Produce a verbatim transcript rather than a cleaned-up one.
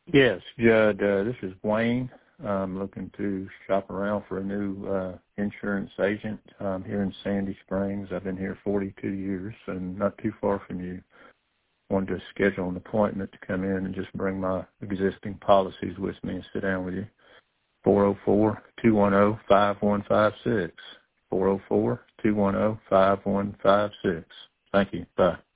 Yes, Judd, uh, this is Wayne. I'm looking to shop around for a new uh, insurance agent um, here in Sandy Springs. I've been here forty-two years and not too far from you. Wanted to schedule an appointment to come in and just bring my existing policies with me and sit down with you. four oh four, two one oh, five one five six. four oh four, two one oh, five one five six. Thank you. Bye.